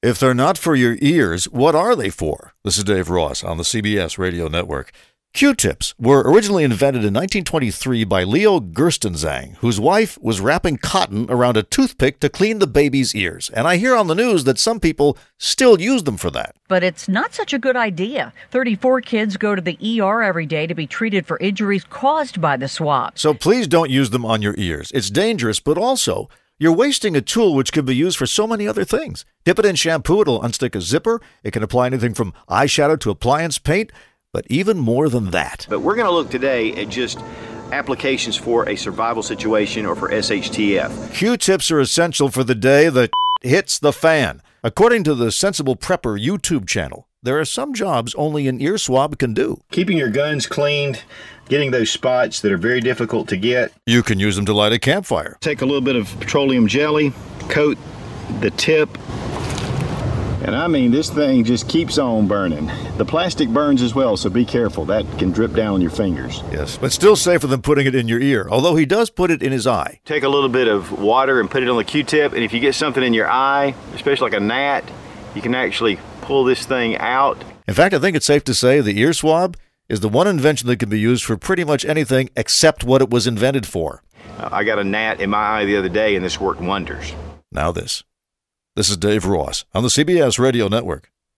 If they're not for your ears, what are they for? This is Dave Ross on the CBS Radio Network. Q-tips were originally invented in 1923 by Leo Gerstenzang, whose wife was wrapping cotton around a toothpick to clean the baby's ears. And I hear on the news that some people still use them for that. But it's not such a good idea. 34 kids go to the ER every day to be treated for injuries caused by the swab. So please don't use them on your ears. It's dangerous, but also you're wasting a tool which can be used for so many other things. Dip it in shampoo, it'll unstick a zipper. It can apply anything from eyeshadow to appliance paint. But even more than that. But we're going to look today at just applications for a survival situation or for SHTF. Q-tips are essential for the day the hits the fan. According to the Sensible Prepper YouTube channel, there are some jobs only an ear swab can do. Keeping your guns cleaned, getting those spots that are very difficult to get. You can use them to light a campfire. Take a little bit of petroleum jelly, coat the tip. And I mean, this thing just keeps on burning. The plastic burns as well, so be careful. That can drip down on your fingers. Yes, but still safer than putting it in your ear, although he does put it in his eye. Take a little bit of water and put it on the Q-tip, and if you get something in your eye, especially like a gnat, you can actually pull this thing out. In fact, I think it's safe to say the ear swab is the one invention that can be used for pretty much anything except what it was invented for. I got a gnat in my eye the other day, and this worked wonders. Now this. This is Dave Ross on the CBS Radio Network.